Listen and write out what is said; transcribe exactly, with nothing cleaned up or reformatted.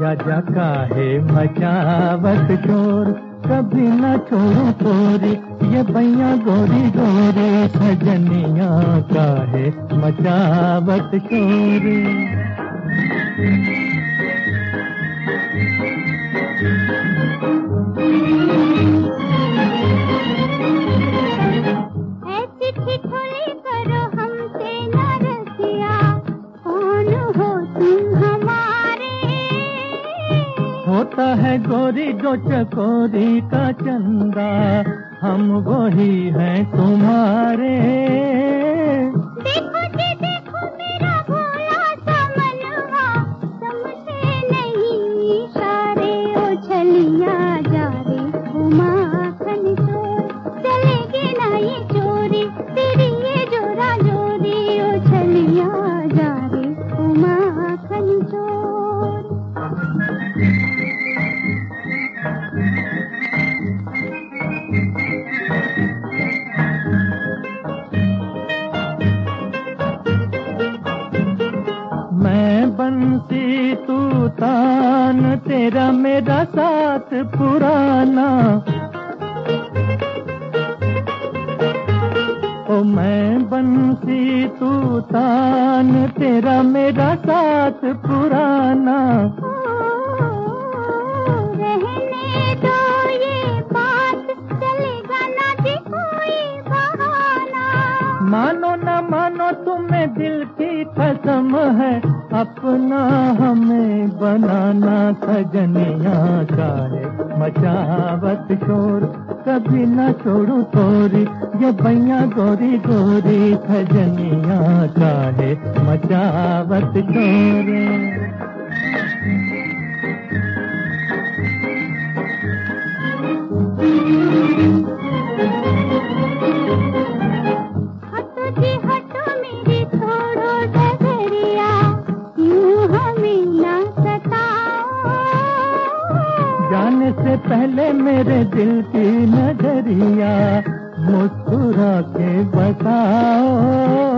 राजा काहे मचावत शोर, कभी न छोड़ो तोरी ये बैया गोरी गोरी, सजनिया काहे मचावत शोर। होता है गोरी जो चकोरी का चंदा, हम वही हैं तुम्हारे। देखो जी देखो मेरा भोला सा मनवा, समझे नहीं इशारे। ओ छलिया जा रे ओ माखन चोर, चलेगी ना ये चोरी तेरी ये जोरा जोरी। ओ छलिया जा रे ओ माखन चोर। मैं बंसी तू तान, तेरा मेरा साथ पुराना। ओ मैं बंसी तू तान, तेरा मेरा साथ पुराना। रहने दो ये बात, चलेगा ना जी कोई बहाना। मानो न मानो तुम्हें दिल की कसम है, अपना हमें बनाना। सजनिया काहे मचावत शोर, कभी न छोड़ू तोरी ये बैया गोरी गोरी, सजनिया काहे मचावत शोर। जाने से पहले मेरे दिल की नजरिया, मुस्कुरा के बताओ।